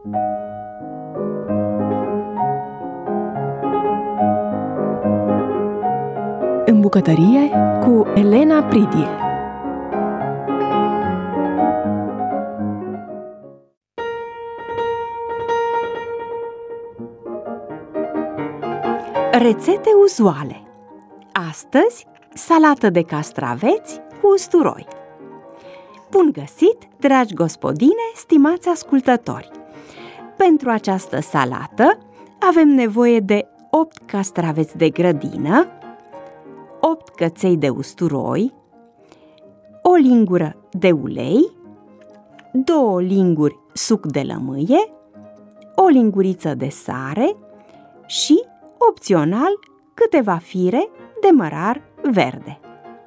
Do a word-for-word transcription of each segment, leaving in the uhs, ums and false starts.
În bucătărie cu Elena Pridie. Rețete uzuale. Astăzi, salată de castraveți cu usturoi. Bun găsit, dragi gospodine, stimați ascultători! Pentru această salată avem nevoie de opt castraveți de grădină, opt căței de usturoi, o lingură de ulei, două linguri suc de lămâie, o linguriță de sare și, opțional, câteva fire de mărar verde.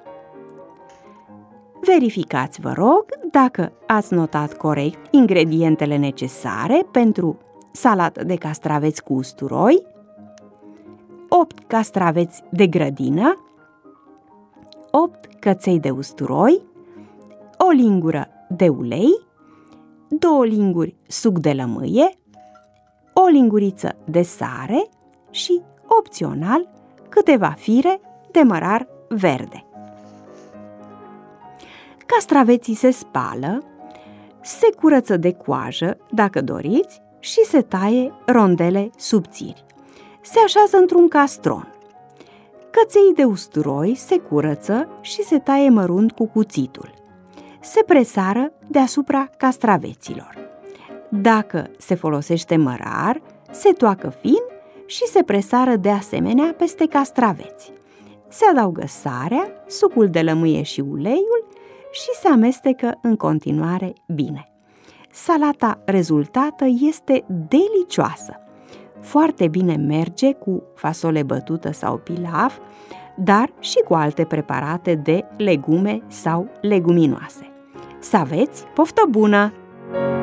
Verificați, vă rog, dacă ați notat corect ingredientele necesare pentru salată de castraveți cu usturoi: opt castraveți de grădină, opt căței de usturoi, o lingură de ulei, două linguri suc de lămâie, o linguriță de sare și, opțional, câteva fire de mărar verde. Castraveții se spală, se curăță de coajă, dacă doriți, și se taie rondele subțiri. Se așează într-un castron. Căței de usturoi se curăță și se taie mărunt cu cuțitul. Se presară deasupra castraveților. Dacă se folosește mărar, se toacă fin și se presară de asemenea peste castraveți. Se adaugă sarea, sucul de lămâie și uleiul și se amestecă în continuare bine. Salata rezultată este delicioasă. Foarte bine merge cu fasole bătută sau pilaf, dar și cu alte preparate de legume sau leguminoase. Să aveți poftă bună!